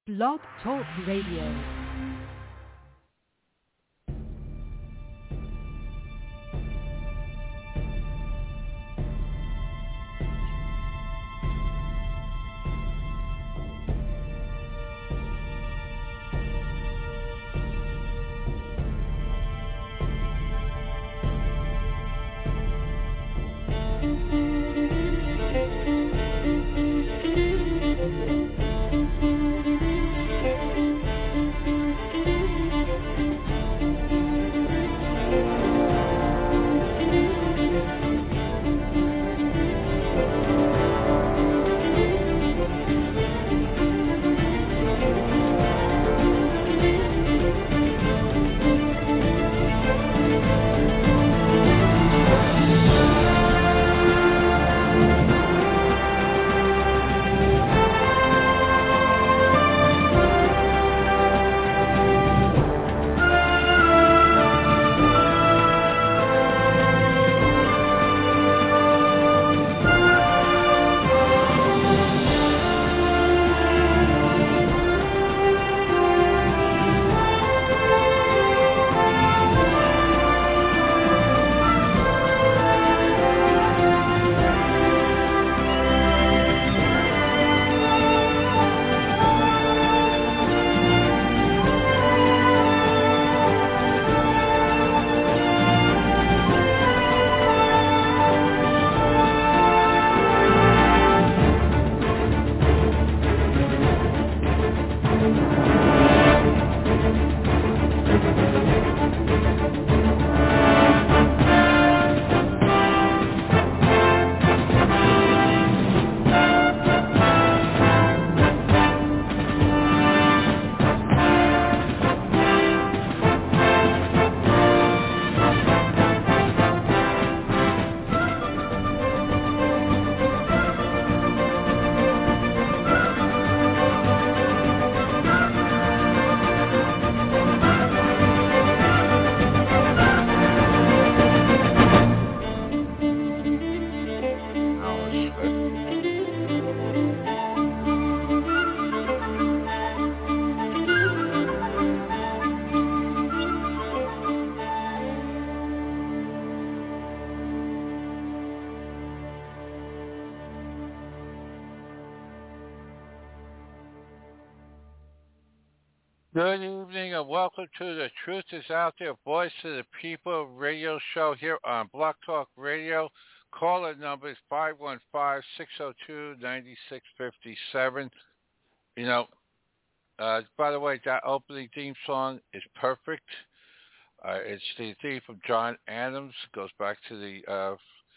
Blog Talk Radio. Good evening and welcome to the Truth is Out There, Voice of the People radio show here on Block Talk Radio. Caller number is 515-602-9657. You know, by the way, that opening theme song is perfect. It's the theme from John Adams. It goes back to the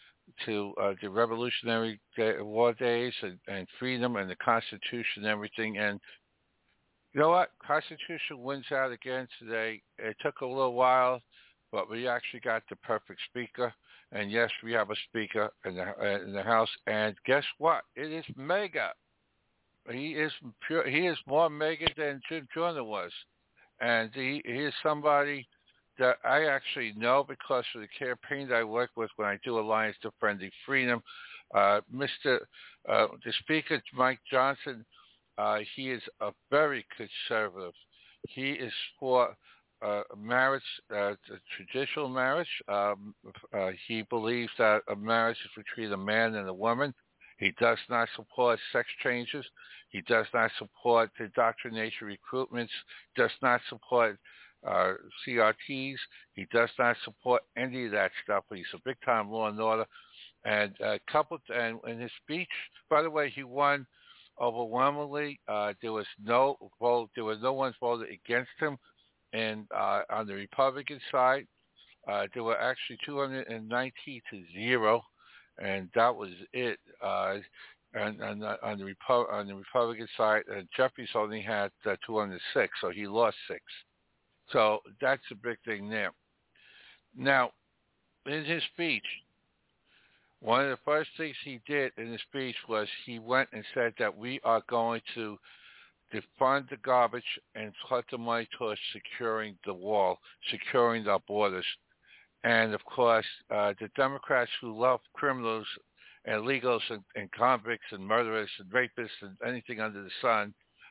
Revolutionary War days and freedom and the Constitution and everything. And you know what? Constitution wins out again today. It took a little while, but we actually got the perfect speaker. And yes, we have a speaker in the House. And guess what? It is mega. He is pure. He is more mega than Jim Joyner was. And he is somebody that I actually know because of the campaign that I work with when I do Alliance Defending Freedom. The speaker, Mike Johnson, he is a very conservative. He is for marriage, traditional marriage. He believes that a marriage is between a man and a woman. He does not support sex changes. He does not support indoctrination recruitments. Does not support CRTs. He does not support any of that stuff. He's a big-time law and order. And and in his speech, by the way, he won overwhelmingly. There was no vote. There was no one voted against him, and on the Republican side, there were actually 290 to 0, and that was it. And on the Republican side, Jeffries only had 206, so he lost 6. So that's a big thing there. Now, in his speech, one of the first things he did in the speech was he went and said that we are going to defund the garbage and put the money towards securing the wall, securing our borders. And, of course, the Democrats who love criminals and illegals and convicts and murderers and rapists and anything under the sun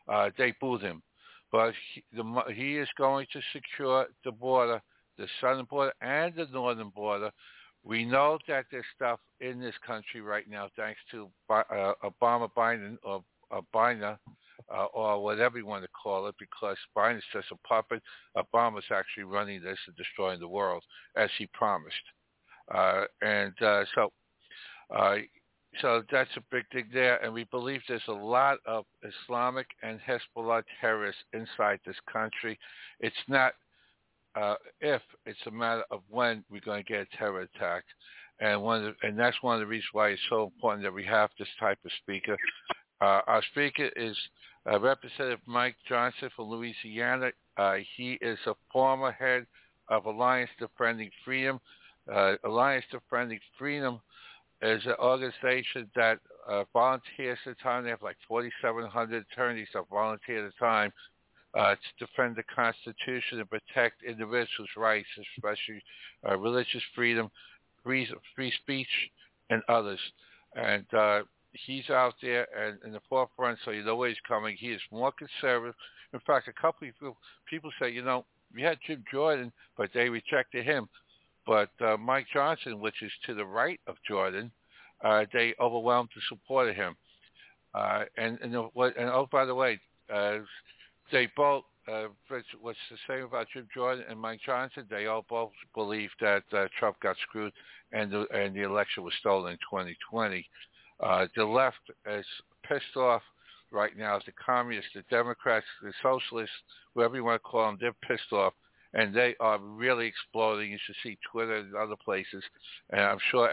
they booed him. But he is going to secure the border, the southern border and the northern border. We know that there's stuff in this country right now, thanks to Obama, Biden, or Biden, or whatever you want to call it, because Biden's just a puppet. Obama's actually running this and destroying the world, as he promised. And uh, so that's a big thing there. And we believe there's a lot of Islamic and Hezbollah terrorists inside this country. It's not if, it's a matter of when we're going to get a terror attack. And that's one of the reasons why it's so important that we have this type of speaker. Our speaker is Representative Mike Johnson from Louisiana. He is a former head of Alliance Defending Freedom. Alliance Defending Freedom is an organization that volunteers at the time. They have like 4,700 attorneys that volunteer at the time to defend the Constitution and protect individuals' rights, especially religious freedom, free speech, and others. And he's out there and in the forefront, so you know where he's coming. He is more conservative. In fact, a couple of people say, we had Jim Jordan, but they rejected him. But Mike Johnson, which is to the right of Jordan, they overwhelmed the support of him. And oh, by the way, they both, what's the same about Jim Jordan and Mike Johnson? They all both believe that Trump got screwed and the election was stolen in 2020. The left is pissed off right now. The communists, the Democrats, the socialists, whoever you want to call them, they're pissed off. And they are really exploding. You should see Twitter and other places. And I'm sure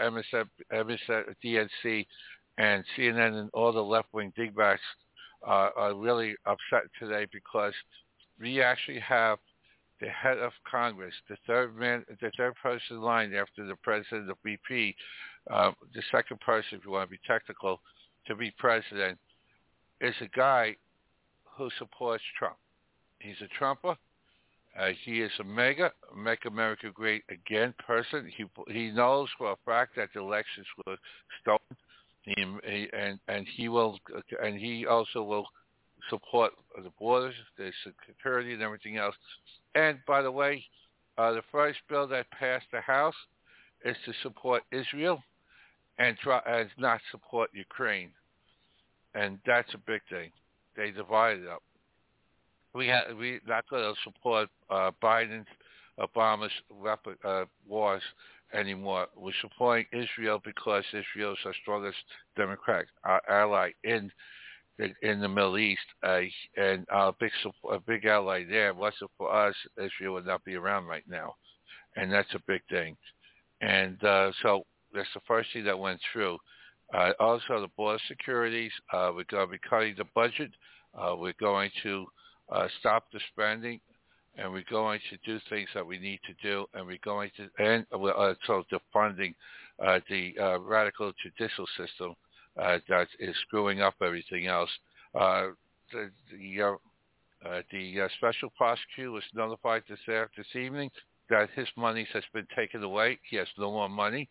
DNC and CNN and all the left-wing dingbats are really upset today because we actually have the head of Congress, the third person in line after the president of BP, the second person, if you want to be technical, to be president, is a guy who supports Trump. He's a Trumper. He is a Make America Great Again person. He knows for a fact that the elections were stolen. He also will support the borders, the security, and everything else. And by the way, the first bill that passed the House is to support Israel and not support Ukraine, and that's a big thing. They divided up. We're not going to support Obama's wars anymore. We're supporting Israel because Israel is our strongest democratic ally in the Middle East, and a big ally there. Wasn't for us, Israel would not be around right now, and that's a big thing. And so that's the first thing that went through. Also, the border securities. We're going to be cutting the budget. We're going to stop the spending, and we're going to do things that we need to do, and we're going to, and so the funding, the radical judicial system that is screwing up everything else. The special prosecutor was notified this evening that his money has been taken away. He has no more money.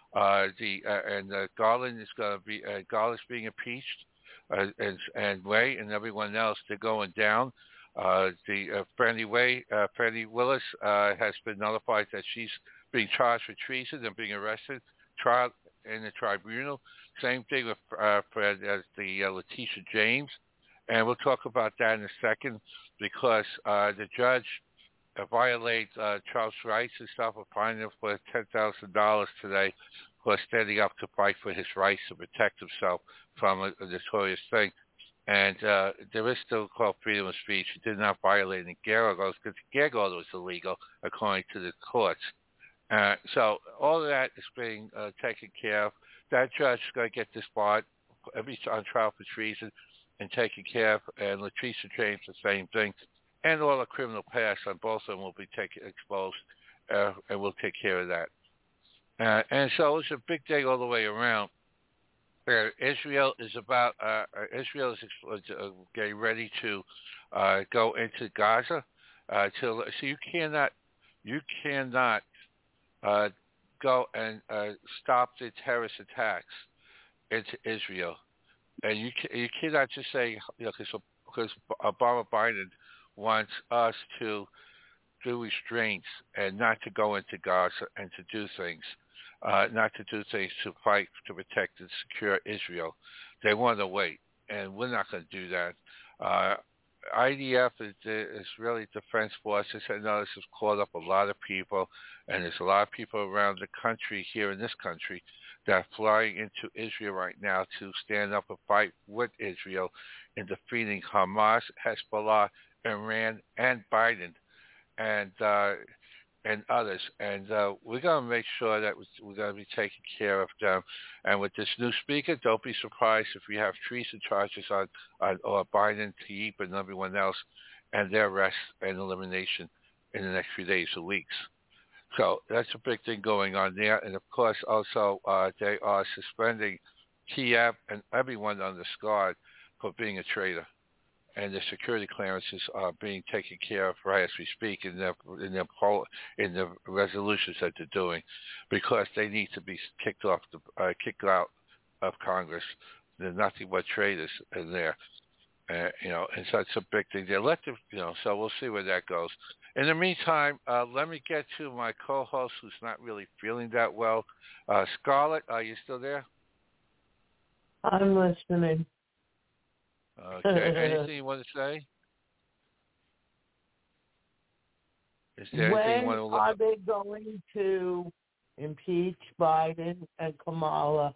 Garland is going to be Garland's being impeached, and Wray and everyone else, they're going down. Franny Willis has been notified that she's being charged with treason and being arrested, trial in the tribunal. Same thing with Letitia James, and we'll talk about that in a second because the judge violated Charles rights and stuff. We're fining him for $10,000 today for standing up to fight for his rights to protect himself from a notorious thing. And there is still called freedom of speech. He did not violate any gag orders because the gag order was illegal according to the courts. So all of that is being taken care of. That judge is going to get disbarred on trial for treason and taken care of. And Letitia James, the same thing. And all the criminal past on both of them will be exposed, and we'll take care of that. And so it's a big day all the way around. Israel is getting ready to go into Gaza. So you cannot go and stop the terrorist attacks into Israel, and you cannot just say, because because Obama Biden wants us to do restraints and not to go into Gaza and to do things, not to do things to fight to protect and secure Israel. They want to wait, and we're not going to do that. IDF is really defense forces. I know this has caught up a lot of people, and there's a lot of people around the country, here in this country, that are flying into Israel right now to stand up and fight with Israel in defeating Hamas, Hezbollah, Iran, and Biden, and others. And we're going to make sure that we're going to be taking care of them. And with this new speaker, don't be surprised if we have treason charges on or Biden, Tayyip, and everyone else, and their arrest and elimination in the next few days or weeks. So that's a big thing going on there. And, of course, also they are suspending Kiev and everyone on the Squad for being a traitor. And the security clearances are being taken care of right as we speak in the resolutions that they're doing, because they need to be kicked out of Congress. They're nothing but traitors in there, and so it's a big thing. They let them, so we'll see where that goes. In the meantime, let me get to my co-host, who's not really feeling that well. Scarlett, are you still there? I'm listening. Okay. Anything you want to say? Is there anything you want to look When are they going to impeach Biden and Kamala?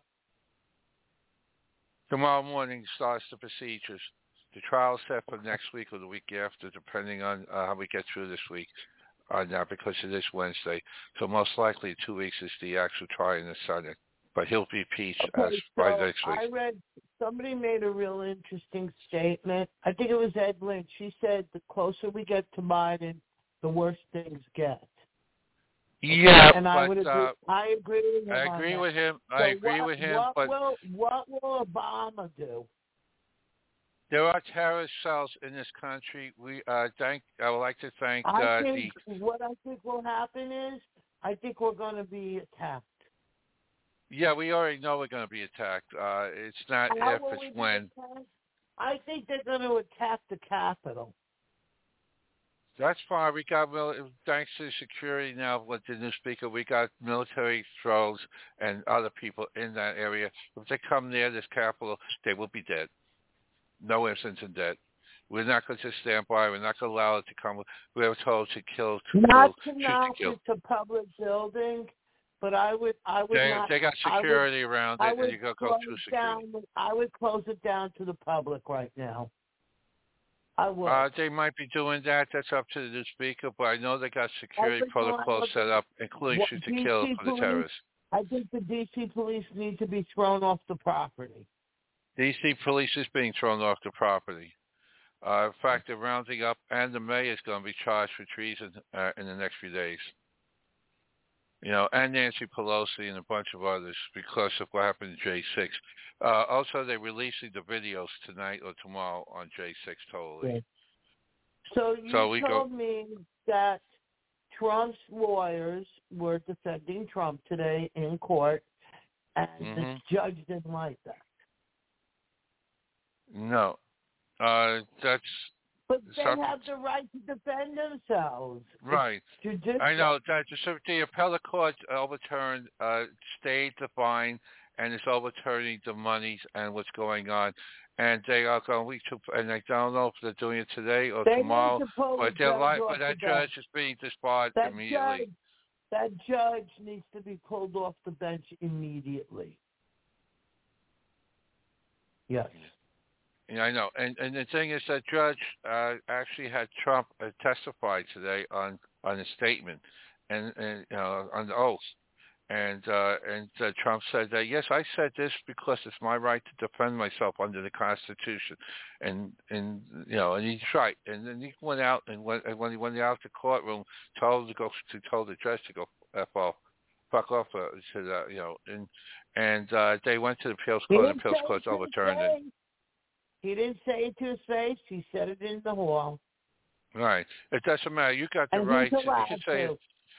Tomorrow morning starts the procedures. The trial is set for next week or the week after, depending on how we get through this week now, because it is Wednesday. So most likely 2 weeks is the actual trial in the Senate. But he'll be impeached by next week. I read somebody made a real interesting statement. I think it was Ed Lynch. She said the closer we get to Biden, the worse things get. Yeah, and but I would agree. I agree with him. I agree with him. So I agree with him. What but will Obama do? There are terrorist cells in this country. I would like to thank what I think will happen is I think we're going to be attacked. Yeah, we already know we're going to be attacked. It's not if, it's when. I think they're going to attack the Capitol. That's fine. We got, thanks to security now with the new speaker, we got military drones and other people in that area. If they come near this Capitol, they will be dead. No ifs, ands, and deads. We're not going to stand by. We're not going to allow it to come. We were told to kill, to not kill, to knock it to public building, but I would not. They got security around it, and you go through security. I would close it down to the public right now. I would. They might be doing that. That's up to the new speaker, but I know they got security protocols set up, including shoot to kill for the terrorists. I think the D.C. police need to be thrown off the property. D.C. police is being thrown off the property. In fact, they're rounding up, and the mayor is going to be charged for treason in the next few days. And Nancy Pelosi and a bunch of others because of what happened to J6. Also, they're releasing the videos tonight or tomorrow on J6 totally. Yes. So you told me that Trump's lawyers were defending Trump today in court, and the judge didn't like that. No. That's... But they have the right to defend themselves. Right. I know that the appellate court overturned, stayed the fine, and is overturning the monies and what's going on. And they are going to, and I don't know if they're doing it today or tomorrow, but that judge is being disbarred immediately. That judge needs to be pulled off the bench immediately. Yes. Yeah, I know, and the thing is that judge actually had Trump testify today on a statement, and on the oath, and Trump said that yes, I said this because it's my right to defend myself under the Constitution, and he's right, and then he went out and when he went out of the courtroom, told the judge to go fuck off to the and they went to the appeals court, and the appeals court overturned it. He didn't say it to his face. He said it in the hall. Right. It doesn't matter. You got the right. You can say it.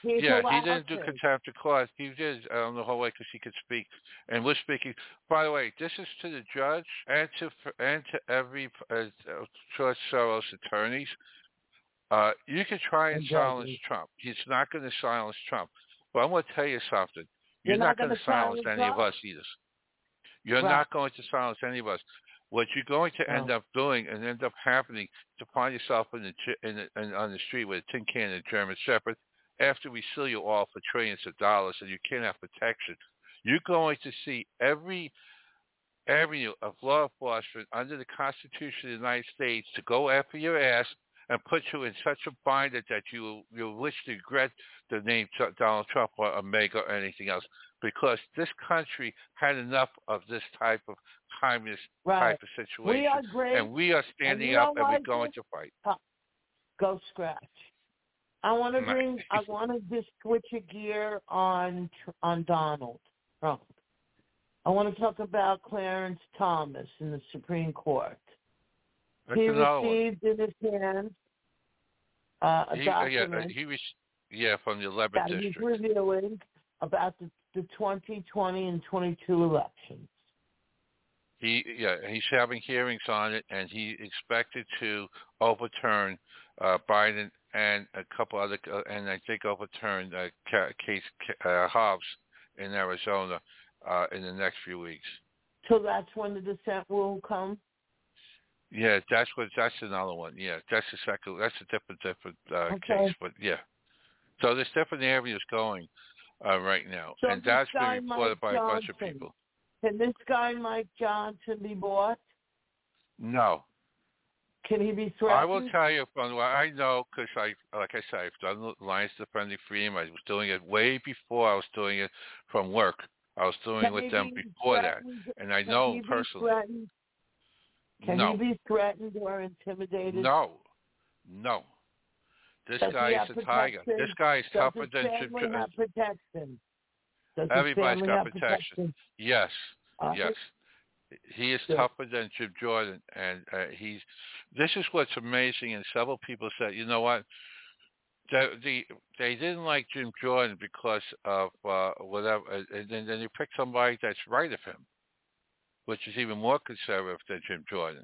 He didn't do contempt of court. He did the whole way because he could speak, and we're speaking. By the way, this is to the judge and to every George Soros attorneys. You can try and silence Trump. He's not going to silence Trump. But I'm going to tell you something. You're not going to silence any of us either. You're not going to silence any of us. What you're going to end up doing and end up happening to find yourself on the street with a tin can and a German Shepherd after we sue you all for trillions of dollars and you can't have protection. You're going to see every avenue of law enforcement under the Constitution of the United States to go after your ass and put you in such a binder that you wish to regret the name Donald Trump or Omega or anything else, because this country had enough of this type of communist type of situation. And we are standing up and we're going to fight. Go scratch. I want to just switch a gear on Donald Trump. I want to talk about Clarence Thomas in the Supreme Court. He received in his hands a document from the 11th that district. He's revealing about the 2020 and 22 elections. He's having hearings on it, and he expected to overturn Biden and a couple other, and I think overturn case Hobbs in Arizona in the next few weeks. So that's when the dissent will come. Yeah, that's another one. Yeah, that's the second. That's a different case, but yeah. So there's different avenues going right now, so and that's been reported by a bunch of people. Can this guy Mike Johnson be bought? No. Can he be threatened? I will tell you from what I know, because like I said, I've done Alliance Defending Freedom. I was doing it way before I was doing it from work. I was doing it with them before that, and I know him personally. Can he be threatened or intimidated? No. This guy is a tiger. This guy is tougher than Jim Jordan. Everybody's got protection. Yes. He is tougher than Jim Jordan, and this is what's amazing. And several people said, you know what? They didn't like Jim Jordan because of whatever, and then they picked somebody that's right of him, which is even more conservative than Jim Jordan.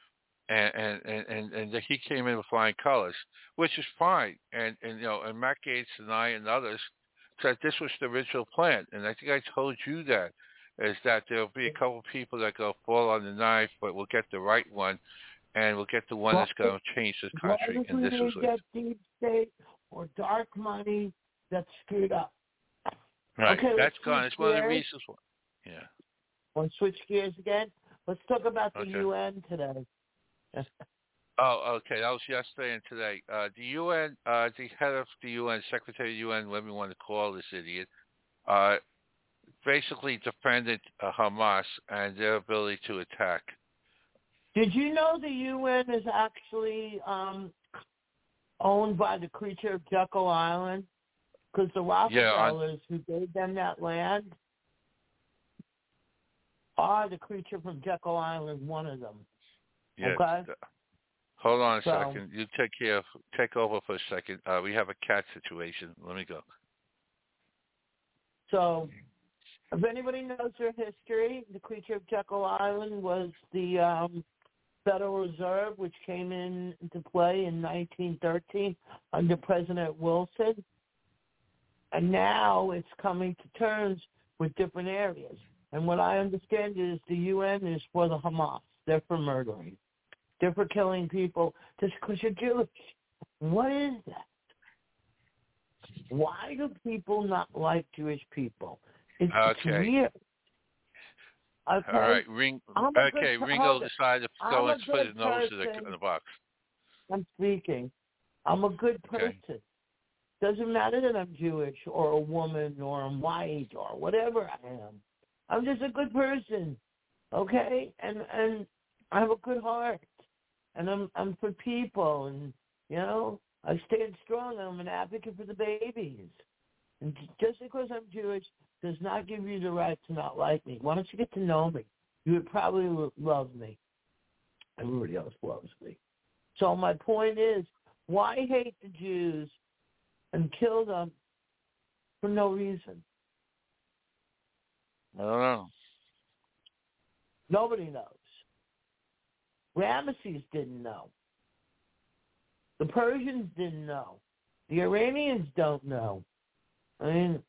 And he came in with flying colors, which is fine. And Matt Gaetz and I and others said this was the original plan. And I think I told you that, is that there'll be a couple of people that go fall on the knife, but we'll get the right one, and we'll get the one that's going to change this country. And this was get deep state or dark money that's screwed up. Right, okay, that's gone. It's one of the reasons why. Yeah. Want to switch gears again? Let's talk about the UN today. Oh, okay. That was yesterday and today. The UN, the head of the UN, Secretary of the UN, whatever you want to call this idiot, basically defended Hamas and their ability to attack. Did you know the UN is actually owned by the creature of Jekyll Island? Because the Rockefellers who gave them that land are the creature from Jekyll Island, one of them. Yeah. Okay? Hold on a second. You take over for a second. We have a cat situation. Let me go. So, if anybody knows their history, the creature of Jekyll Island was the Federal Reserve, which came into play in 1913 under President Wilson. And now it's coming to terms with different areas. And what I understand is the UN is for the Hamas. They're for murdering. They're for killing people just because you're Jewish. What is that? Why do people not like Jewish people? It's weird. Okay. All right. Ringo decided to go and put his nose in the box. I'm speaking. I'm a good person. Okay. Doesn't matter that I'm Jewish or a woman or I'm white or whatever I am. I'm just a good person, okay? And I have a good heart, and I'm for people, and I stand strong. I'm an advocate for the babies, and just because I'm Jewish does not give you the right to not like me. Why don't you get to know me? You would probably love me. Everybody else loves me. So my point is, why hate the Jews and kill them for no reason? I don't know. Nobody knows. Ramesses didn't know. The Persians didn't know. The Iranians don't know. I mean,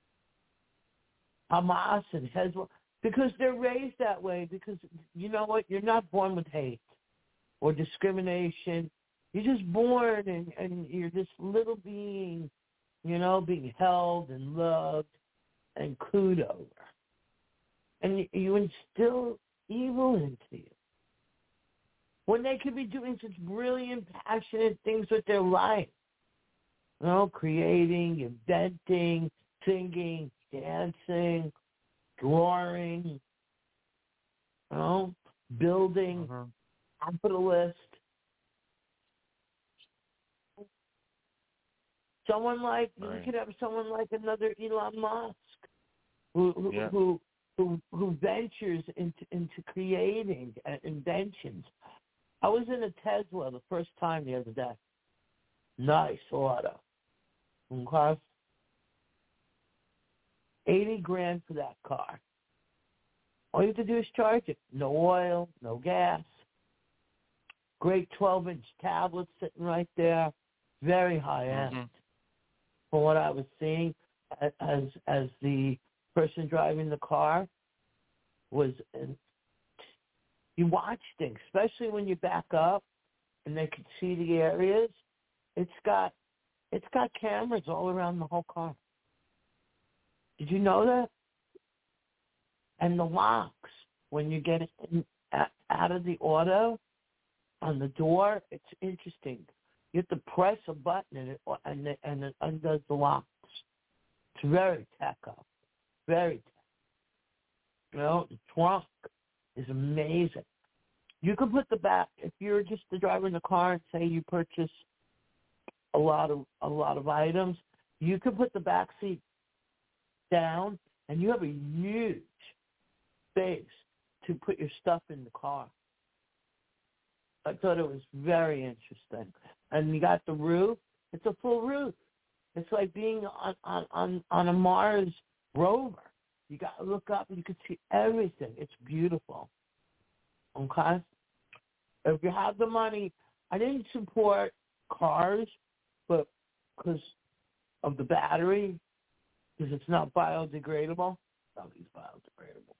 Hamas and Hezbollah, because they're raised that way, because you know what? You're not born with hate or discrimination. You're just born and you're this little being, you know, being held and loved and cooed over. And you instill evil into you. When they could be doing such brilliant, passionate things with their life. You know, creating, inventing, singing, dancing, drawing, you know, building, capitalist. Someone like, you could have someone like another Elon Musk who ventures into creating inventions. I was in a Tesla the first time the other day. Nice auto. Okay. $80,000 for that car. All you have to do is charge it. No oil, no gas. Great 12-inch tablet sitting right there. Very high end. From what I was seeing, as the person driving the car was, you watch things, especially when you back up and they can see the areas. It's got cameras all around the whole car. Did you know that? And the locks, when you get out of the auto on the door, it's interesting. You have to press a button and it undoes the locks. It's very tech up. Very tech. You know, the trunk is amazing. You can put the back, if you're just the driver in the car and say you purchase a lot of items, you can put the back seat down and you have a huge space to put your stuff in the car. I thought it was very interesting. And you got the roof. It's a full roof. It's like being on a Mars rover. You got to look up and you can see everything. It's beautiful. Okay? If you have the money, I didn't support cars, but because of the battery, because it's not biodegradable. Nothing's biodegradable.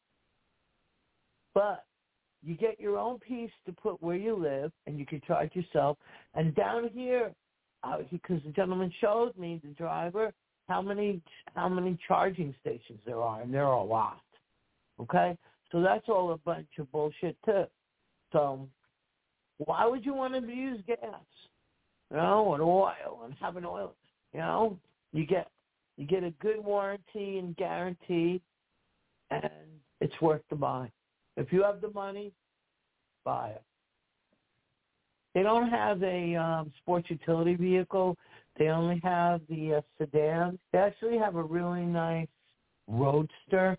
But you get your own piece to put where you live, and you can charge yourself. And down here, because the gentleman showed me, the driver, how many charging stations there are, and there are a lot. Okay? So that's all a bunch of bullshit, too. So why would you want to use gas? You know, and oil, and have an oil. You know, you get a good warranty and guarantee, and it's worth the buy. If you have the money, buy it. They don't have a sports utility vehicle. They only have the sedan. They actually have a really nice roadster,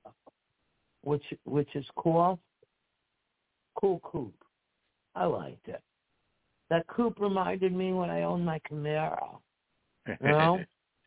which is cool. Cool coupe. I liked it. That coupe reminded me when I owned my Camaro. You know?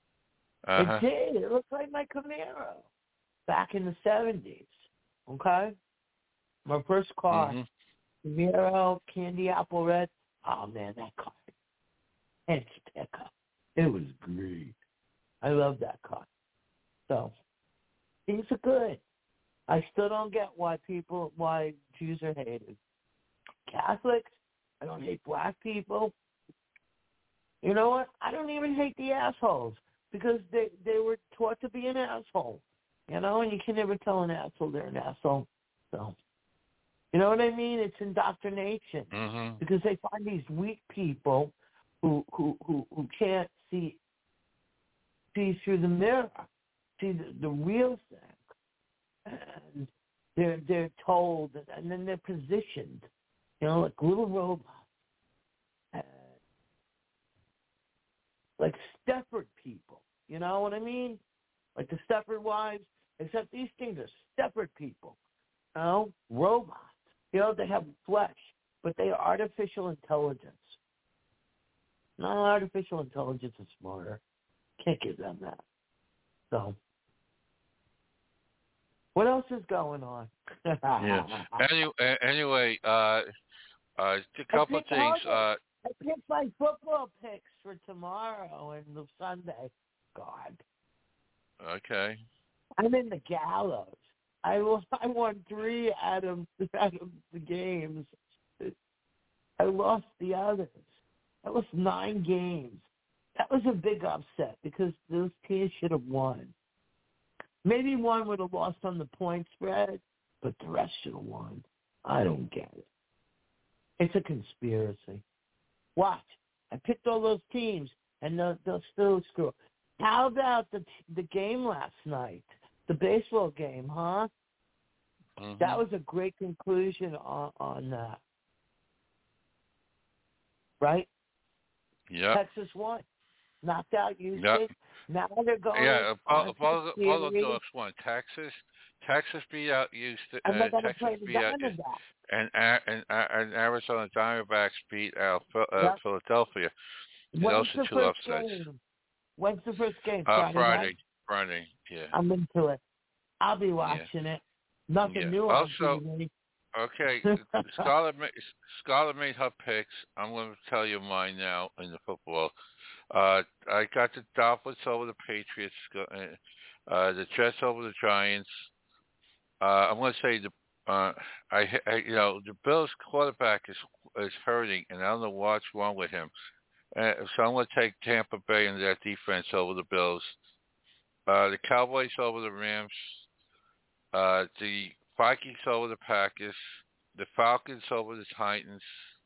It did. It looked like my Camaro back in the 70s. Okay? My first car, Camaro, candy apple red. Oh, man, that car. It's pickup. It was great. I love that car. So, things are good. I still don't get why Jews are hated. Catholics, I don't hate black people. You know what? I don't even hate the assholes because they were taught to be an asshole. You know, and you can never tell an asshole they're an asshole. So, you know what I mean? It's indoctrination because they find these weak people who can't see through the mirror, see the real thing, and they're told, and then they're positioned, you know, like little robots, like Stepford people. You know what I mean? Like the Stepford wives, except these things are Stepford people. You know, robots. You know, they have flesh, but they are artificial intelligence. No, artificial intelligence is smarter. Can't give them that. So, what else is going on? Yeah. Anyway, a couple of things. I picked my football picks for tomorrow and the Sunday. God. Okay. I'm in the gallows. I won 3 out of the games. I lost the others. I lost 9 games. That was a big upset because those teams should have won. Maybe one would have lost on the point spread, but the rest should have won. I don't get it. It's a conspiracy. Watch. I picked all those teams, and they'll still screw. How about the game last night? The baseball game, huh? Mm-hmm. That was a great conclusion on that. Right? Yeah. Texas won. Knocked out Houston. Yep. Now they're going Apollo Dogs won. Texas beat out Houston. And they're going to Texas play the beat out Diamondbacks. and Arizona Diamondbacks beat out Philadelphia. When's Those are the 2 first upsets. game? When's the first game? Friday. Night? Yeah. I'm into it. I'll be watching it. Nothing new on TV. Okay, Scarlett made her picks. I'm going to tell you mine now in the football. I got the Dolphins over the Patriots, the Jets over the Giants. I'm going to say the Bills quarterback is hurting, and I don't know what's wrong with him. So I'm going to take Tampa Bay and their defense over the Bills. The Cowboys over the Rams. The Vikings over the Packers. The Falcons over the Titans.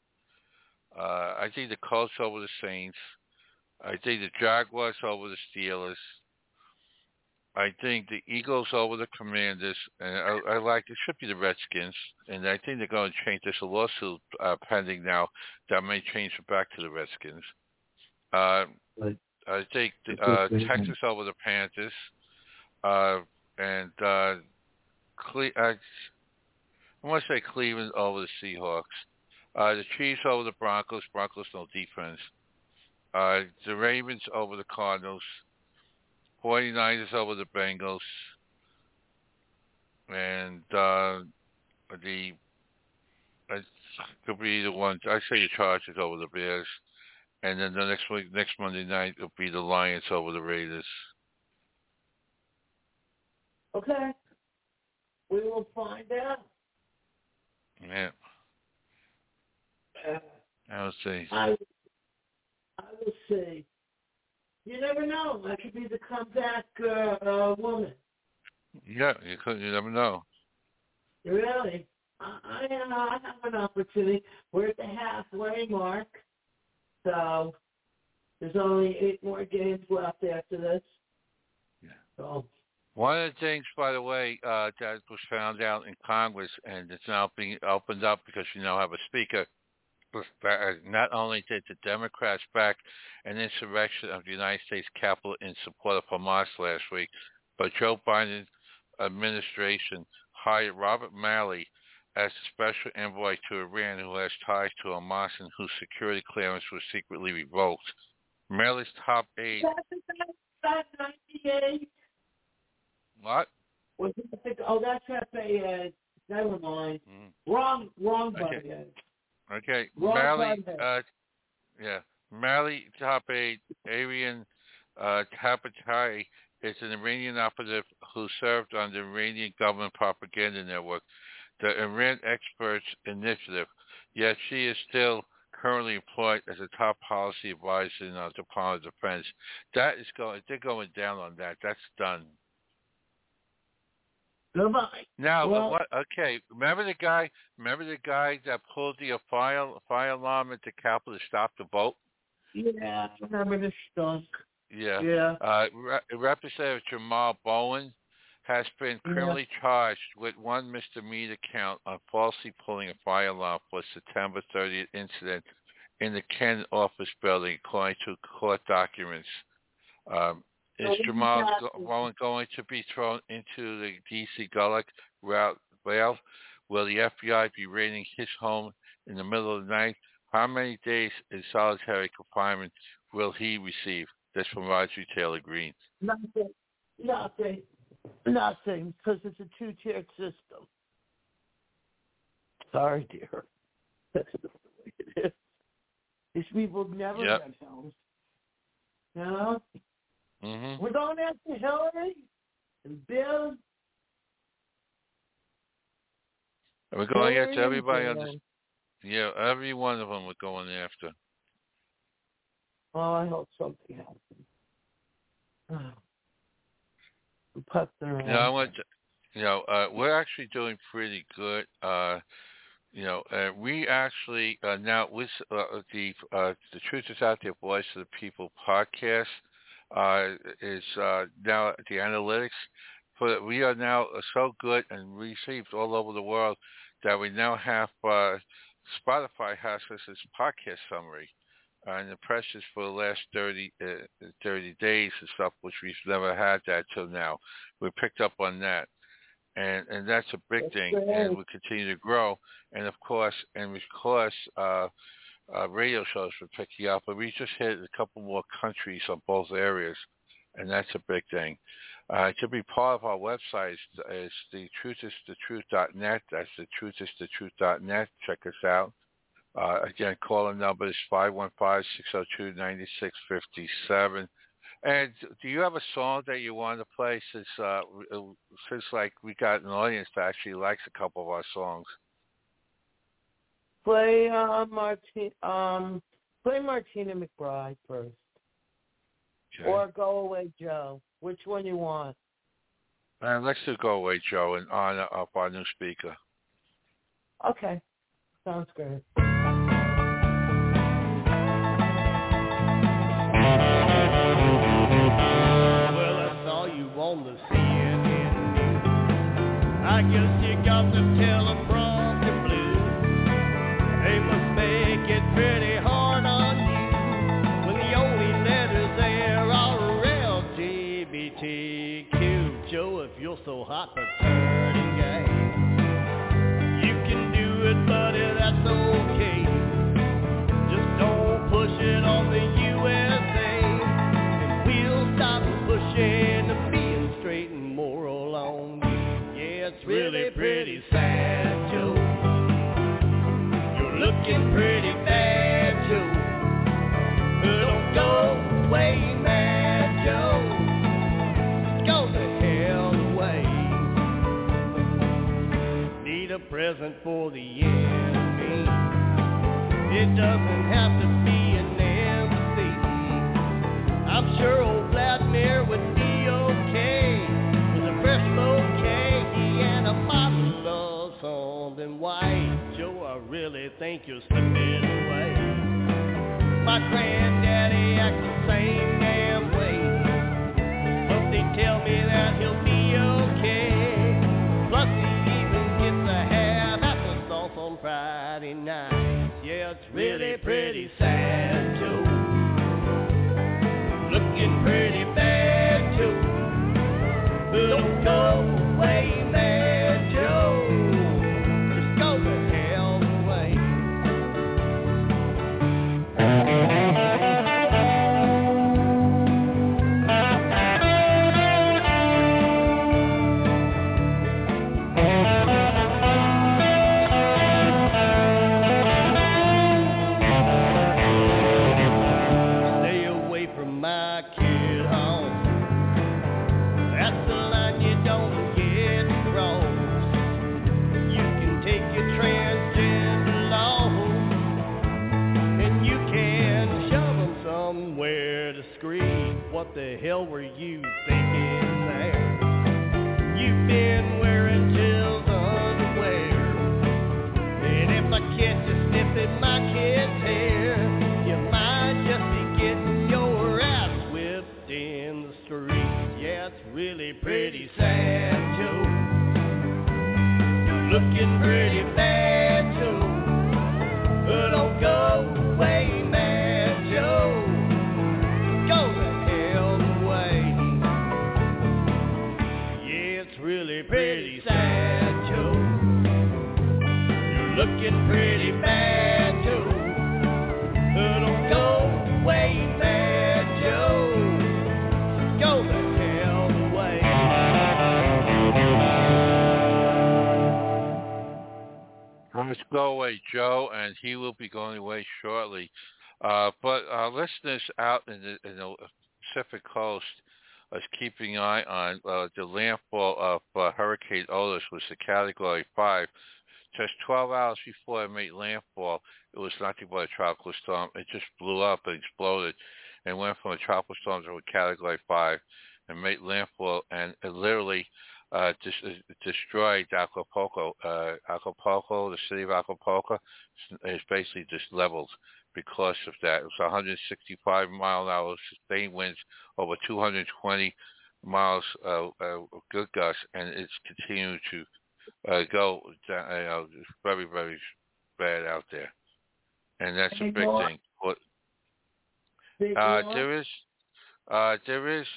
I think the Colts over the Saints. I think the Jaguars over the Steelers. I think the Eagles over the Commanders, and it should be the Redskins, and I think they're going to change. There's a lawsuit pending now that may change it back to the Redskins. I think Texas over the Panthers, and I want to say Cleveland over the Seahawks. The Chiefs over the Broncos. Broncos no defense. The Ravens over the Cardinals. 49ers over the Bengals. And could be the ones. I say the Chargers over the Bears. And then the next Monday night will be the Lions over the Raiders. Okay. We will find out. Yeah. I'll see. I will see. You never know. I could be the comeback woman. Yeah, you never know. Really? I have an opportunity. We're at the halfway mark. So there's only 8 more games left after this. Yeah. So. One of the things, by the way, that was found out in Congress, and it's now being opened up because you now have a speaker, not only did the Democrats back an insurrection of the United States Capitol in support of Hamas last week, but Joe Biden's administration hired Robert Malley as the special envoy to Iran, who has ties to Hamas and whose security clearance was secretly revoked. Malley's top aide... That's 98. What? That's FAA. Never mind. Wrong buddy. Okay. Wrong Malley top aide, Arian Tabatai, is an Iranian operative who served on the Iranian government propaganda network, the Iran Experts Initiative, yet she is still currently employed as a top policy advisor in the Department of Defense. They're going down on that. That's done. Goodbye. Now, what? Okay. Remember the guy that pulled the fire alarm at the Capitol to stop the vote? Yeah, I remember the stunk. Yeah. Representative Jamal Bowen has been criminally charged with 1 misdemeanor count on falsely pulling a fire alarm for a September 30th incident in the Ken office building, according to court documents. Is Jamal Bowen going to be thrown into the D.C. Gulag rail? Will the FBI be raiding his home in the middle of the night? How many days in solitary confinement will he receive? That's from Roger Taylor Greene. Nothing. Nothing, because it's a two-tiered system. Sorry, dear. That's the way it is. These people never get homes. You know? Mm-hmm. We're going after Hillary and Bill. And we're going after everybody on this. Yeah, every one of them we're going after. Oh, I hope something happens. I want to, we're actually doing pretty good. We actually now with the Truth Is Out There Voice of the People podcast is now the analytics for that. We are now so good and received all over the world that we now have Spotify has us as podcast summary. And the press is for the last 30 days and stuff, which we've never had that till now. We picked up on that. And that's a big thing, great. And we continue to grow. And of course, radio shows were picking up, but we just hit a couple more countries on both areas, and that's a big thing. To be part of our website is the truthistethetruth.net. That's the truthistethetruth.net. Check us out. Again, calling number is 515-602-9657. And do you have a song that you want to play since like we got an audience that actually likes a couple of our songs? Play Martina McBride first. Okay. Or Go Away Joe. Which one you want? Let's do Go Away Joe and on up our new speaker. Okay. Sounds good. On the CNN news, I guess you got the teleprompter blues. They must make it pretty hard on you when the only letters there are LGBTQ. Joe, if you're so hot for turning gay, you can do it, buddy, that's okay. Just don't push it on the USA, and we'll stop pushing the straight and moral on you. Yeah, it's really pretty sad, Joe. You're looking pretty bad, Joe. Don't go away, mad Joe. Go the hell away. Need a present for the enemy. It doesn't have to be an embassy. I'm sure old Vladimir would be okay. Fresh bouquet and a bottle of something white. Joe, I really think you're slipping away. My granddaddy acts the same damn way, but they tell me that he'll be okay. Plus he even gets to have applesauce on Friday night. Yeah, it's really pretty sad, Joe. Looking pretty bad, Joe. Don't go away, mad Joe. Just go the hell away. Stay away from my kid home. That's the line you don't get crossed. You can take your transgender laws, and you can shove them somewhere discreet. What the hell were you thinking there? You've been wearing Jill's underwear, and if I catch you sniffing my kid's hair, you might just be getting your ass whipped in the street. Yeah, it's really pretty sad, Joe. You're looking pretty bad, Joe. Don't go away, mad Joe. Go the hell away. Yeah, it's really pretty sad, Joe. You're looking pretty bad, Joe. Don't go away, mad Joe. Go the hell away. Let's go away, Joe, and he will be going away shortly. But our listeners out in the Pacific Coast is keeping an eye on the landfall of Hurricane Otis, was a Category 5. Just 12 hours before it made landfall, it was nothing but a tropical storm. It just blew up and exploded and went from a tropical storm to a Category 5 and made landfall, and it literally destroyed Acapulco. Acapulco, the city of Acapulco, is basically just leveled because of that. It was 165 mile an hour sustained winds, over 220 miles good gusts, and it's continued to go down. It's very, very bad out there, and that's a big thing. But there is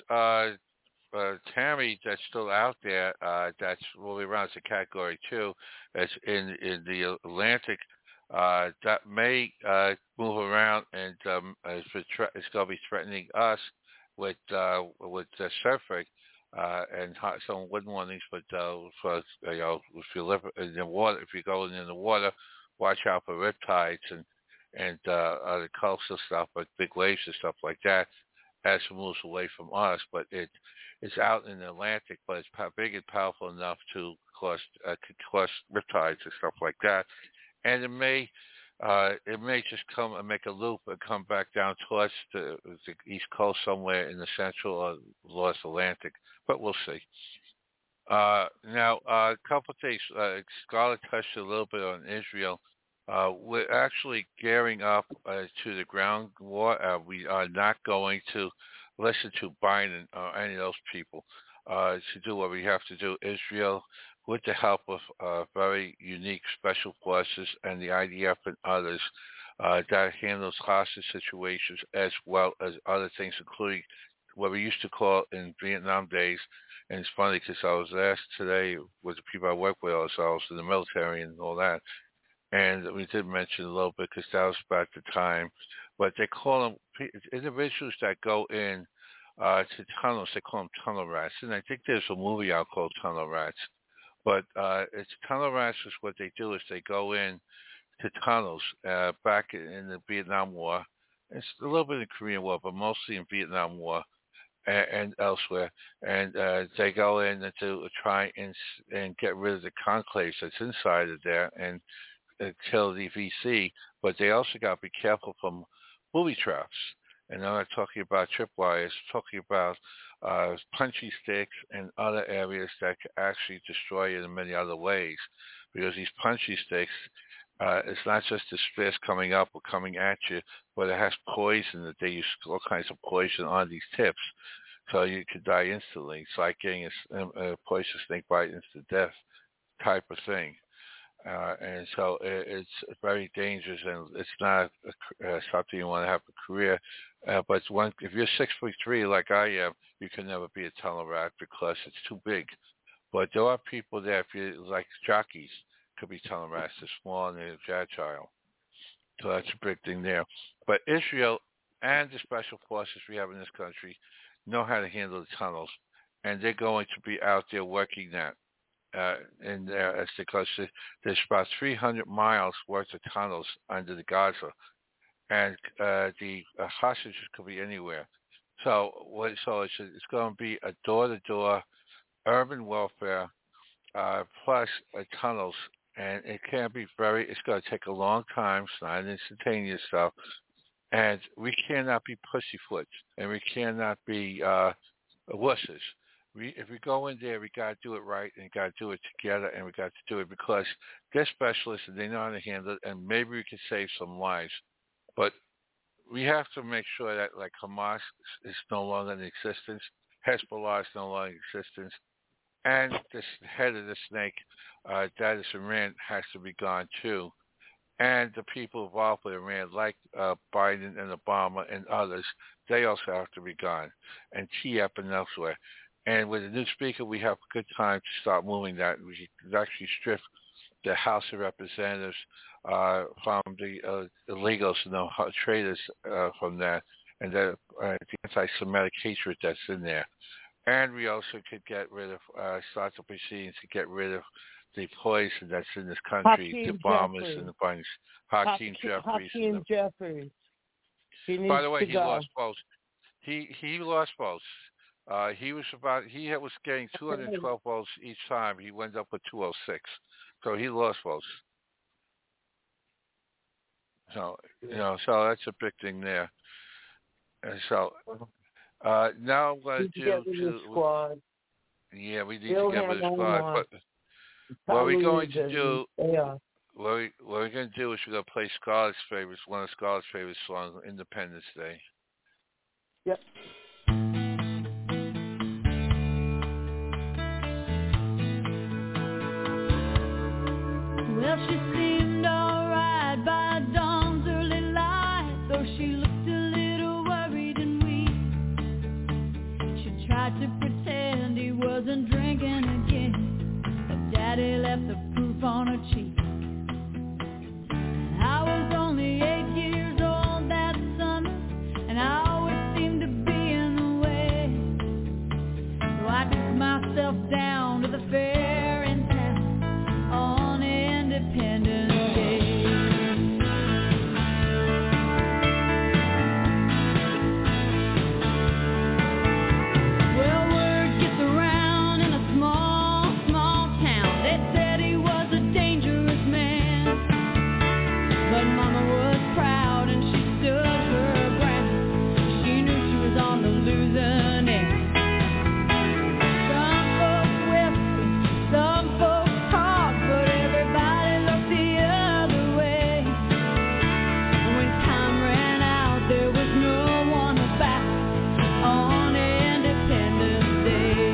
Tammy that's still out there. That's rolling around as a Category 2. It's in the Atlantic. That may move around, and it's going to be threatening us with surfing. And some wind warnings, but for if you live in the water, if you're going in the water, watch out for riptides and other coastal stuff, but big waves and stuff like that as it moves away from us. But it's out in the Atlantic, but it's big and powerful enough to cause riptides and stuff like that. And it may just come and make a loop and come back down towards the East Coast somewhere in the Central or North Atlantic, but we'll see. Now, a couple of things. Scarlett touched a little bit on Israel. We're actually gearing up to the ground war. We are not going to listen to Biden or any of those people to do what we have to do. Israel, with the help of very unique special forces and the IDF and others that handles hostage situations as well as other things, including what we used to call in Vietnam days. And it's funny because I was asked today with the people I work with, so I was in the military and all that. And we did mention a little bit because that was about the time. But they call them individuals that go in to tunnels. They call them tunnel rats. And I think there's a movie out called Tunnel Rats. But it's tunnel rats is what they do is they go in to tunnels back in the Vietnam War. It's a little bit in the Korean War, but mostly in Vietnam War and elsewhere. And they go in to try and get rid of the conclaves that's inside of there and kill the VC. But they also got to be careful from booby traps. And I'm not talking about tripwires, talking about punchy sticks and other areas that could actually destroy you in many other ways. Because these punchy sticks, it's not just the spears coming up or coming at you, but it has poison that they use all kinds of poison on these tips. So you could die instantly. It's like getting a poisonous snake bite instant death type of thing. And so it's very dangerous, and it's not something you want to have a career. But if you're 6'3" like I am, you can never be a tunnel rat because it's too big. But there are people there, if you like jockeys, could be tunnel rats. They're small and they're agile. So that's a big thing there. But Israel and the special forces we have in this country know how to handle the tunnels, and they're going to be out there working that. In there, it's because there's about 300 miles worth of tunnels under the Gaza, and the hostages could be anywhere. So it's going to be a door-to-door urban warfare plus tunnels, and it can be it's going to take a long time. It's not instantaneous stuff, and we cannot be pussyfoots, and we cannot be wusses. If we go in there, we got to do it right, and we got to do it together, and we got to do it because they're specialists and they know how to handle it, and maybe we can save some lives. But we have to make sure that, like, Hamas is no longer in existence, Hezbollah is no longer in existence, and this head of the snake, that is Iran, has to be gone too. And the people involved with Iran, like Biden and Obama and others, they also have to be gone, and Kiev and elsewhere. And with the new speaker, we have a good time to start moving that. We could actually strip the House of Representatives from the illegals and the traitors from that, and the anti-Semitic hatred that's in there. And we also could get rid of, start the proceedings to get rid of the poison that's in this country, Hakeem the bombers Jeffries. and the bunnies. Hakeem Jeffries. Hakeem Jeffries. By the way, he lost both. He lost both. He was getting 212 votes each time. He went up with 206, so he lost votes. So so that's a big thing there. And so now I'm going to the squad. Yeah, we need to get rid of the squad. But what we're going to do, what we're going to do is we're going to play Scarlett's favorites, one of Scarlett's favorite songs, Independence Day. Yep. Well, she seemed alright by dawn's early light, though she looked a little worried and weak. She tried to pretend he wasn't drinking again, but Daddy left the proof on her cheek. I was only 8 years old that summer, and I always seemed to be in the way. So I took myself down to the fair in town on Independence Day. Well, word gets around in a small, small town. They said he was a dangerous man, but Mama was proud and she stood her ground. She knew she was on the losing end. Some folks whispered, some folks talked, but everybody looked the other way. When time ran out, there was no one to back on Independence Day.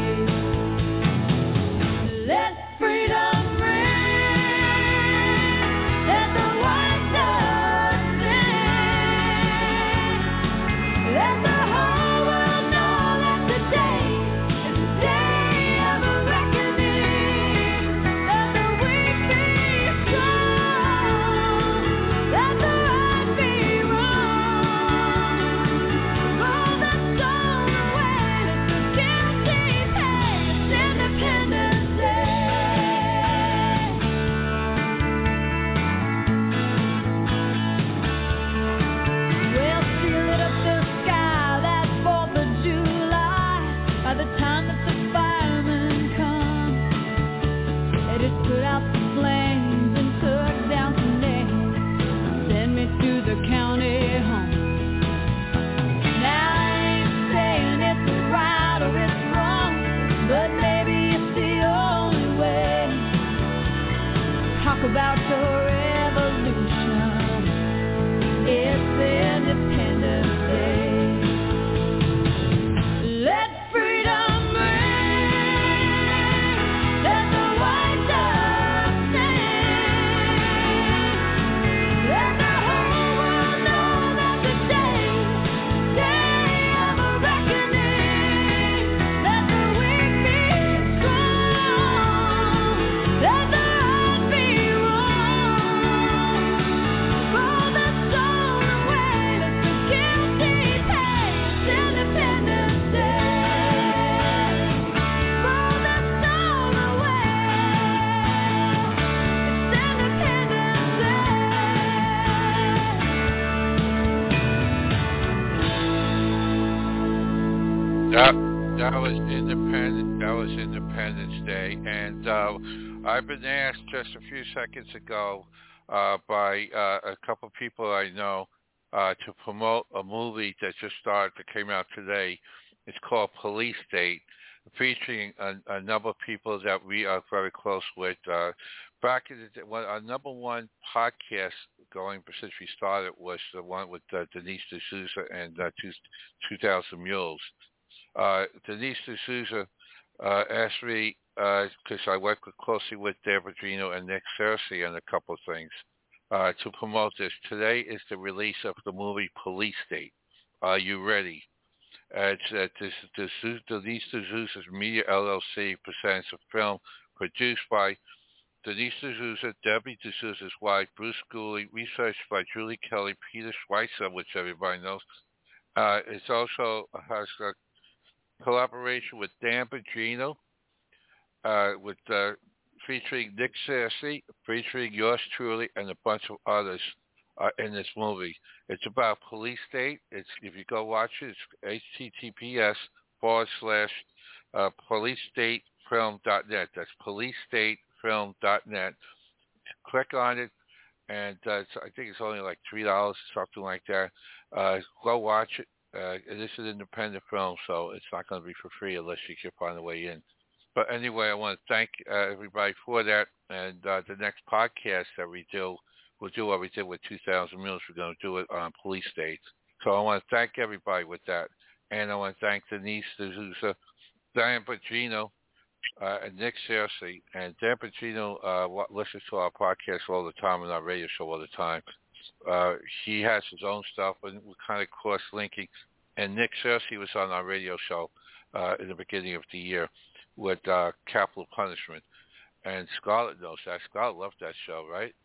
Let freedom ring, let the white dove sing, let the whole world know that today is the day of a reckoning. Let the weak be strong, let the right be wrong. Roll the stone away, let the guilty pay. It's Independence Day. Well, she lit up the sky that 4th of July. By the time that the firemen come, they just put out the flames and took down some names, sent me to the county home. Now I ain't saying it's right or it's wrong, but maybe it's the only way. Talk about your revolution. It's Independence Day. Let freedom ring, let the white dove sing, let the whole world know that today is the day of a reckoning. Let the weak be strong, let the right be wrong. Roll the stone away, let the guilty pay. It's Independence Day. Roll the stone away. It's Independence Day. That was Independence Day, and I've been asked just a few seconds ago by a couple of people I know to promote a movie that just started, that came out today. It's called Police State, featuring a number of people that we are very close with. Back in our number one podcast going since we started was the one with Denise D'Souza and 2000 Mules. Denise D'Souza asked me, because I work closely with Deborah Drino and Nick Cersei on a couple of things, to promote this. Today is the release of the movie Police State. Are you ready? It's Denise D'Souza's Media LLC presents a film produced by Denise D'Souza, Debbie D'Souza's wife, Bruce Gooley, researched by Julie Kelly, Peter Schweitzer, which everybody knows. It also has a collaboration with Dan Bongino, with featuring Nick Searcy, featuring yours truly, and a bunch of others in this movie. It's about Police State. It's if you go watch it, it's https://policestatefilm.net. That's policestatefilm.net. Click on it, and I think it's only like $3, something like that. Go watch it. This is an independent film, so it's not going to be for free unless you keep on the way in. But anyway, I want to thank everybody for that. And the next podcast that we do, we'll do what we did with 2,000 Mules. We're going to do it on police states. So I want to thank everybody with that. And I want to thank Denise D'Souza, Diane Pagino, and Nick Searcy. And Dan Pagino listens to our podcast all the time and our radio show all the time. He has his own stuff, and we're kind of cross-linking. And Nick Searcy was on our radio show in the beginning of the year with Capital Punishment. And Scarlett knows that. Scarlett loved that show, right?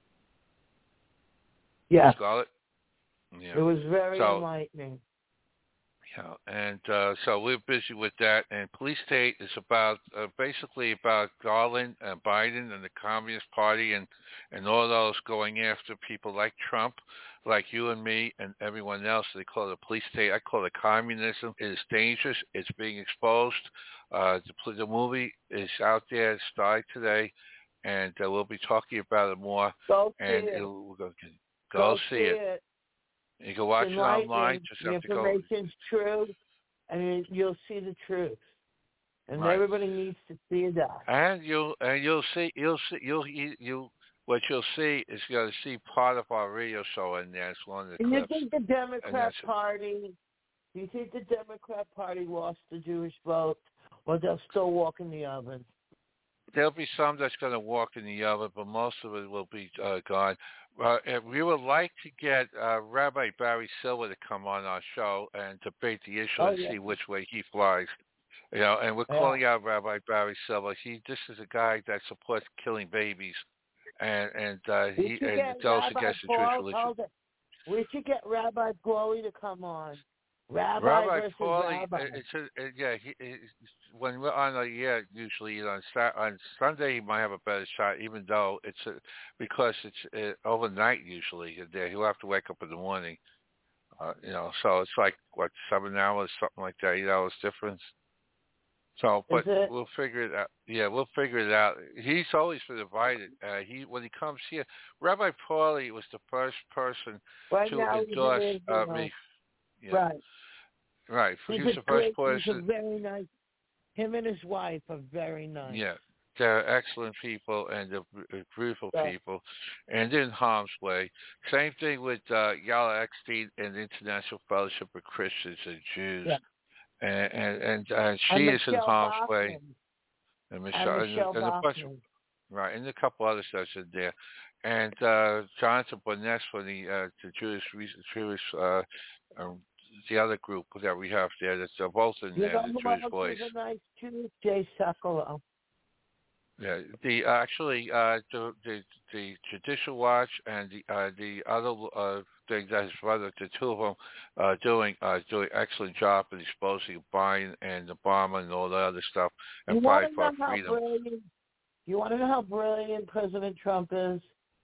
Yeah. Scarlett? Yeah. It was very enlightening. Yeah, and so we're busy with that. And Police State is about basically about Garland and Biden and the Communist Party and all those going after people like Trump, like you and me and everyone else. They call it a police state. I call it communism. It is dangerous. It's being exposed. The movie is out there. It started today, and we'll be talking about it more. Go see it. You can watch it online. Just have to go. The information's true, and you'll see the truth. And everybody needs to see that. And you'll see what you'll see is you're going to see part of our radio show in there. It's one of the clips. You think the Democrat Party? Do you think the Democrat Party lost the Jewish vote, or they'll still walk in the oven? There'll be some that's going to walk in the oven, but most of it will be gone. We would like to get Rabbi Barry Silver to come on our show and debate the issue and see which way he flies. You know, and we're calling out Rabbi Barry Silver. This is a guy that supports killing babies, and he goes against the Jewish religion. We should get Rabbi Pauly to come on. Rabbi Pauly. When we're on the air, usually on Sunday he might have a better shot, even though because it's overnight usually. He'll have to wake up in the morning. So it's like 7 hours, something like that, 8 hours difference. So, but we'll figure it out. Yeah, we'll figure it out. He's always been invited. When he comes here, Rabbi Pauly was the first person to endorse me. Yeah. Right. He was the first person. He's a very nice. Him and his wife are very nice. Yeah, they're excellent people and they're beautiful people, and in harm's way. Same thing with Yala Eckstein and the International Fellowship of Christians and Jews. Yeah. And she is in harm's way. And Michelle and a bunch of, and a couple other stuff in there. And Jonathan Boness for the Jewish the other group that we have there. That's both in there. The Jewish Voice. Nice too, Jay Sekulow. Yeah, the Judicial Watch and the other thing that his brother, the two of them doing excellent job in exposing Biden and Obama and all the other stuff and fight for freedom. You want to know how brilliant President Trump is?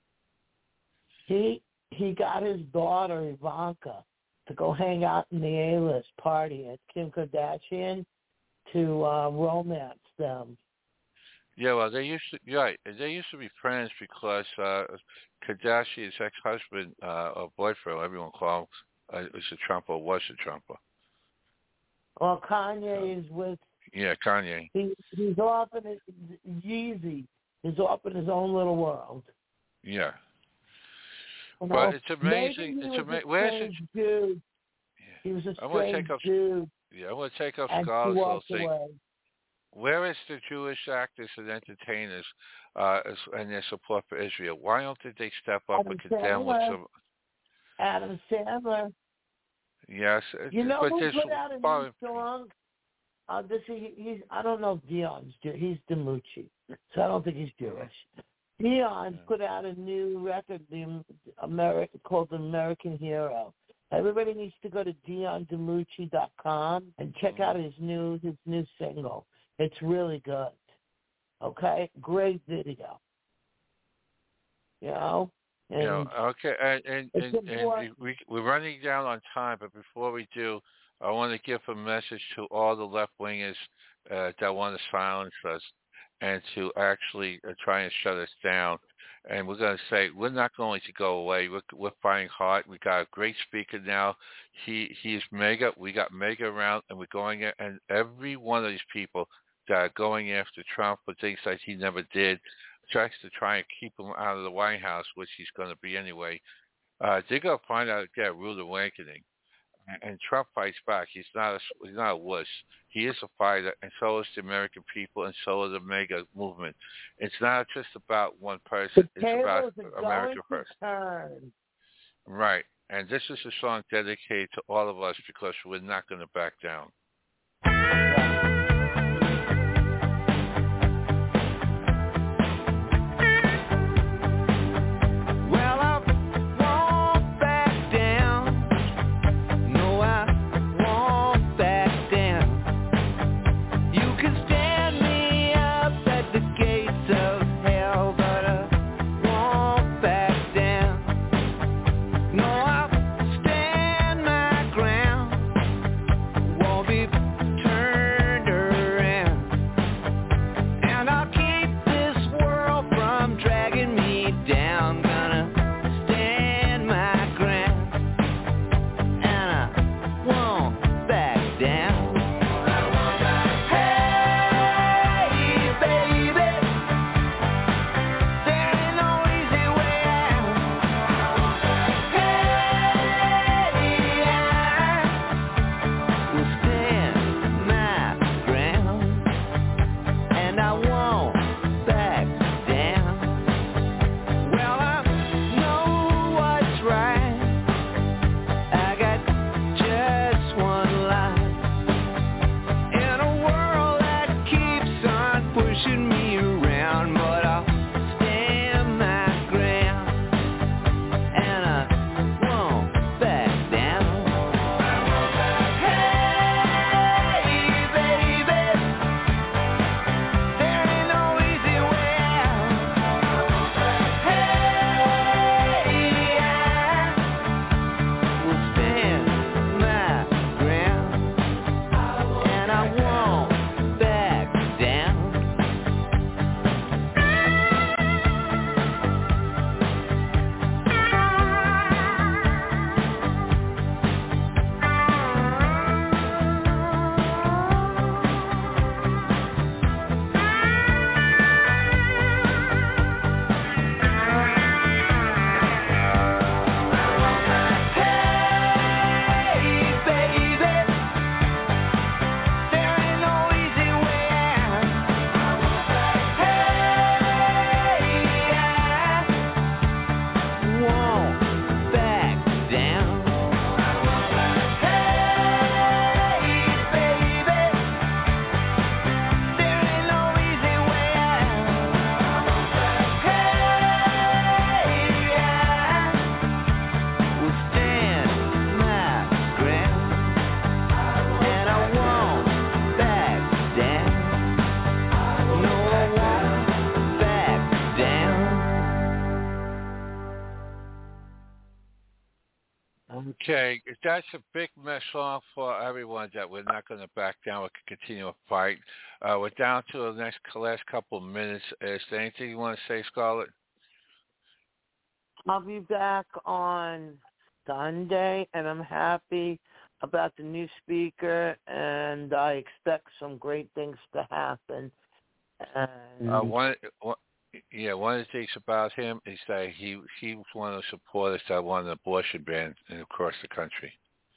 He got his daughter Ivanka to go hang out in the A-list party at Kim Kardashian to romance them. Yeah, well, they used to be friends because Kardashian's ex-husband or boyfriend, everyone calls was a Trumper, was a Trumper. Well, Kanye is with. Yeah, Kanye. He's off in Yeezy. He's off in his own little world. Yeah. But it's amazing. Where's it? Dude. Yeah. He was a strange dude. Yeah, I want to take up Scarlett's little thing. Where is the Jewish actors and entertainers and their support for Israel? Why don't they step up and condemn with some? Adam Sandler. Yes. You know who put out a new song? I don't know if Dion's Jewish. He's Demucci, so I don't think he's Jewish. Dion put out a new record, called The American Hero. Everybody needs to go to DionDemucci.com and check out his new single. It's really good. Okay? Great video. You know? And okay, and we're running down on time, but before we do, I want to give a message to all the left-wingers that want to silence us and to actually try and shut us down. And we're going to say we're not going to go away. We're fighting hard. We got a great speaker now. He's mega. We got mega around, and we're going at, and every one of these people that are going after Trump for things that he never did, tries to try and keep him out of the White House, which he's going to be anyway. They're going to find out get a rude awakening. And Trump fights back. He's not a wuss. He is a fighter, and so is the American people, and so is the MAGA movement. It's not just about one person. It's about America first. Right. And this is a song dedicated to all of us because we're not going to back down. Okay, that's a big song for everyone that we're not going to back down. We can continue to fight. We're down to the last couple of minutes. Is there anything you want to say, Scarlett? I'll be back on Sunday, and I'm happy about the new speaker, and I expect some great things to happen. And one of the things about him is that he was one of the supporters that wanted an abortion ban across the country.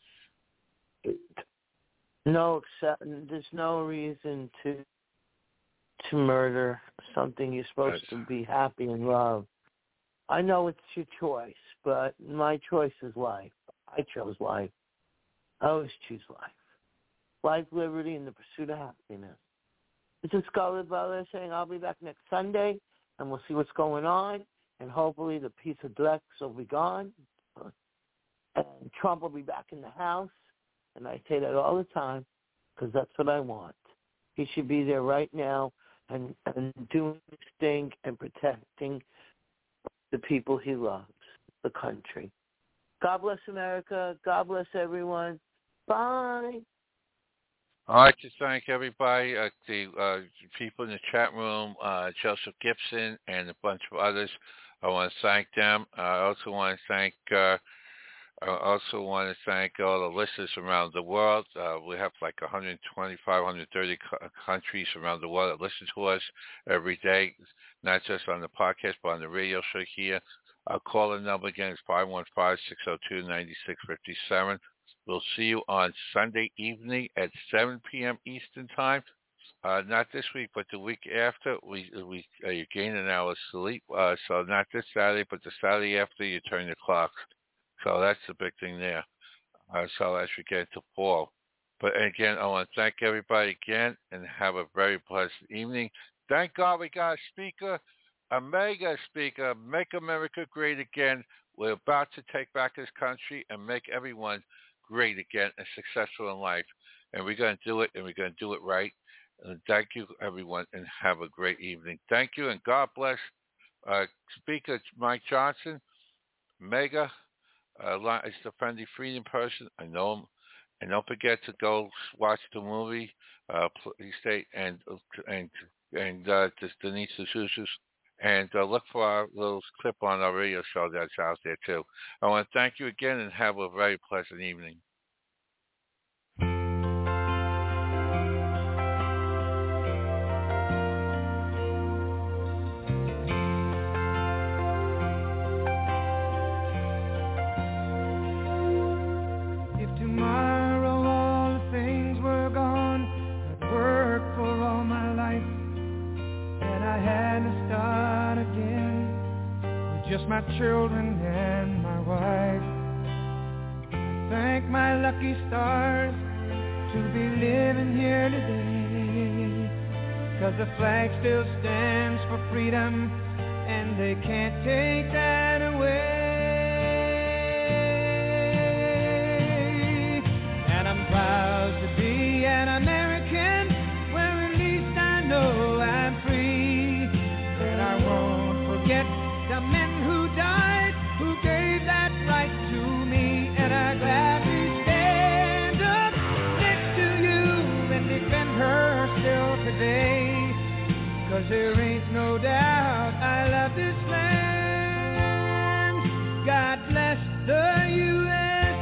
There's no reason to murder something you're supposed to be happy and love. I know it's your choice, but my choice is life. I chose life. I always choose life. Life, liberty, and the pursuit of happiness. This is Scarlett Butler saying I'll be back next Sunday, and we'll see what's going on, and hopefully the piece of Drex will be gone, and Trump will be back in the House, and I say that all the time because that's what I want. He should be there right now and doing his thing and protecting the people he loves, the country. God bless America. God bless everyone. Bye. I'd like to thank everybody, the people in the chat room, Joseph Gibson and a bunch of others. I want to thank them. I also want to thank all the listeners around the world. We have like 125, 130 countries around the world that listen to us every day, not just on the podcast, but on the radio show here. Our call-in number again is 515-602-9657. We'll see you on Sunday evening at 7 p.m. Eastern Time. Not this week, but the week after. You gain an hour's sleep. So not this Saturday, but the Saturday after you turn the clock. So that's the big thing there. So as we get to fall. But again, I want to thank everybody again and have a very pleasant evening. Thank God we got a speaker, a mega speaker, Make America Great Again. We're about to take back this country and make everyone great again and successful in life. And we're going to do it, and we're going to do it right. And thank you, everyone, and have a great evening. Thank you, and God bless Speaker Mike Johnson, Mega. Is the Friendly Freedom person. I know him. And don't forget to go watch the movie, Please Stay, and Denise D'Souza's. And look for our little clip on our radio show that's out there, too. I want to thank you again and have a very pleasant evening. If tomorrow all the things were gone, I'd work for all my life, and I had to start again with just my children and my wife. Thank my lucky stars to be living here today, 'cause the flag still stands for freedom, and they can't take that away. And I'm proud to be an American, where at least I know I'm free. And I won't forget the men who died, who gave that right to me. And I gladly stand up next to you and defend her still today. 'Cause there ain't no doubt I love this land. God bless the USA.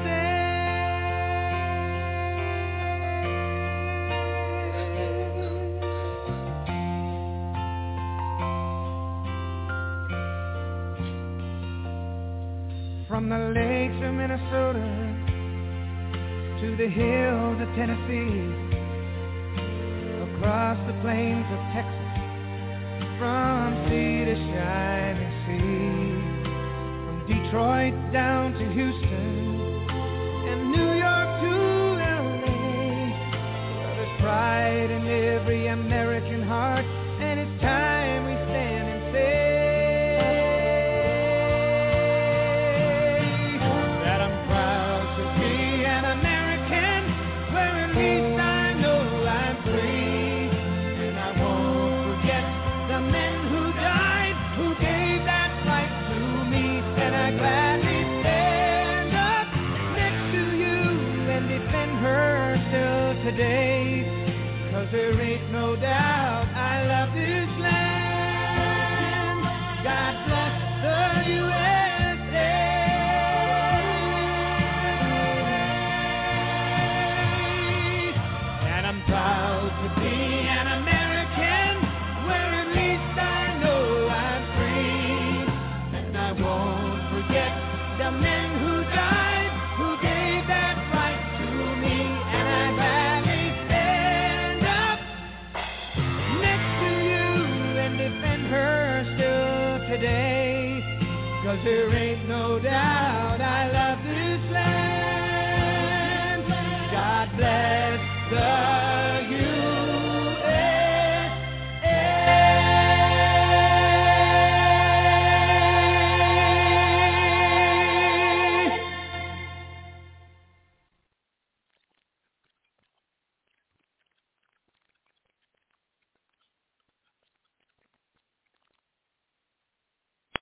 From the lakes of Minnesota to the hills of Tennessee, across the plains of Texas, from sea to shining sea, from Detroit down to Houston and New York to LA. Well, there's pride in every American heart, and it's time we stand and say that I'm proud to be an American, where at least I know I'm free. And I won't forget the men who died, who gave that right to me. And I gladly stand up next to you and defend her still today. 'Cause there ain't no doubt I love this land. God bless the USA. And I'm proud to be